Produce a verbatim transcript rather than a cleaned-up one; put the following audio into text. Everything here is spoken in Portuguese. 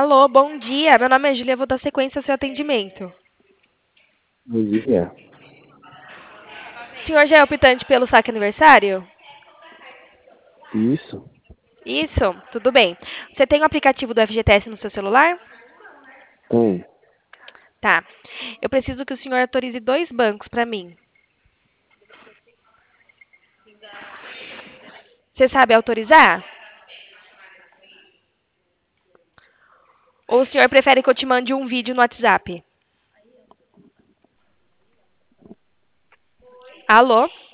Alô, bom dia. Meu nome é Julia, vou dar sequência ao seu atendimento. Bom dia. O senhor já é optante pelo saque aniversário? Isso? Isso, tudo bem. Você tem o aplicativo do F G T S no seu celular? Tem. Tá. Eu preciso que o senhor autorize dois bancos para mim. Você sabe autorizar? Ou o senhor prefere que eu te mande um vídeo no WhatsApp? Alô?